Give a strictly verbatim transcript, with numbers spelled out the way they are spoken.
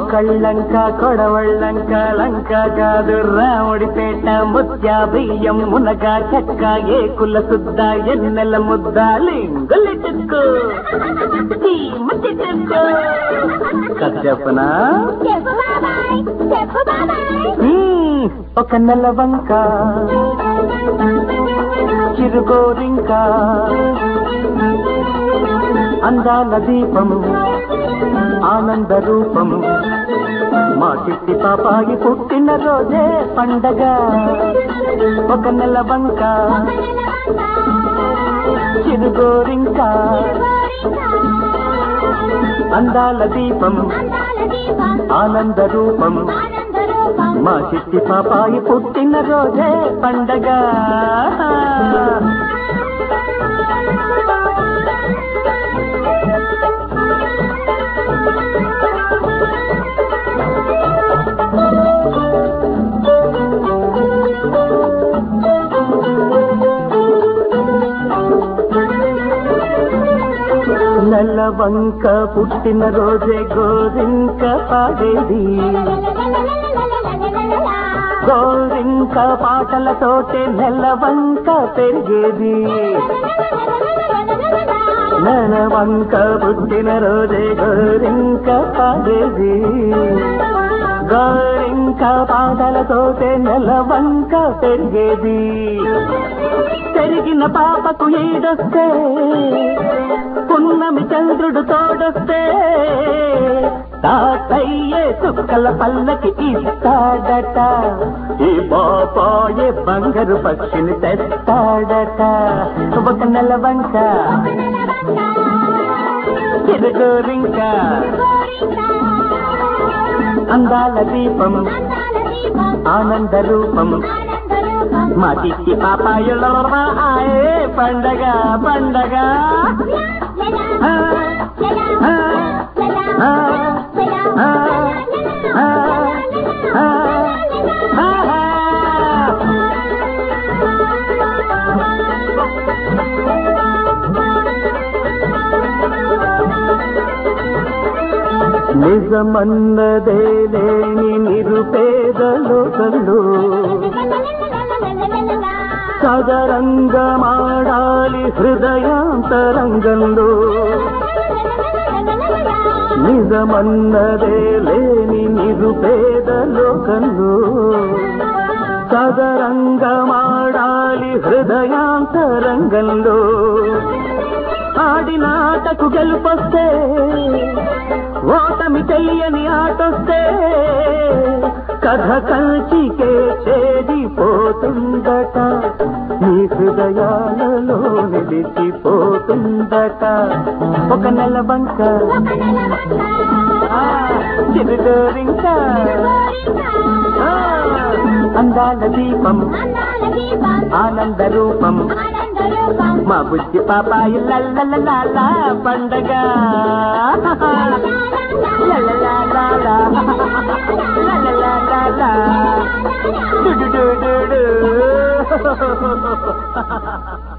కళ్ళంక కొడవళ్ళంక లంక కాదు రాముడిపేట ముత్య బియ్యం మునగా చెక్క ఏ కుల సుద్ద ఎన్నెల ముద్ద లింగులిటుకు కథ చెప్పనా ఒక నెలవంక చిరుగోరింక అందాల దీపం ఆనంద రూపం మా చిట్టి పాపాయి పుట్టిన రోజే పండగ ఒక నెలవంక చిరుగోరింక అందాల దీపం ఆనంద రూపం మా చిట్టి పాపాయి పుట్టిన రోజే పండగ నెలవంక పుట్టిన రోజే గోరింక పాడేది గోరింక పాటలతోటే నెలవంక పెరిగేది నెలవంక పుట్టిన రోజే గోరింక పాడేది గోరింక పాటలతోటే నెలవంక పెరిగేది పెరిగిన పాపకు ఈడొస్తే పున్నమి చంద్రుడు తోడొస్తే తాతయ్యే చుక్కల పల్లకి ఇస్తాడట ఈ పాపాయే బంగారు పక్షిని తెస్తాడట ఒక నెలవంక చిరుగోరింక అందాల దీపం ఆనంద రూపం మా చిట్టి పాపాయుల ఆయే పండగ పండగ నిజమన్నదే లేని నిరుపేదలో కళ్ళు సదరంగమాడాలి హృదయాంతరంగంలో నిజమన్నదే లేని నిరుపేద లోకంలో సదరంగమాడాలి హృదయాంతరంగంలో ఆడిన ఆటకు గెలుపొస్తే ఓటమి తెలియని ఆటొస్తే కథ కంచికే చేరిపోతుందట నీ హృదయాలలో నిలిచిపోతుందట ఒక నెలవంక చిరుగోరింక అందాల దీపం ఆనంద రూపం మా బుజ్జి పాపాయి లల్లల పండగ la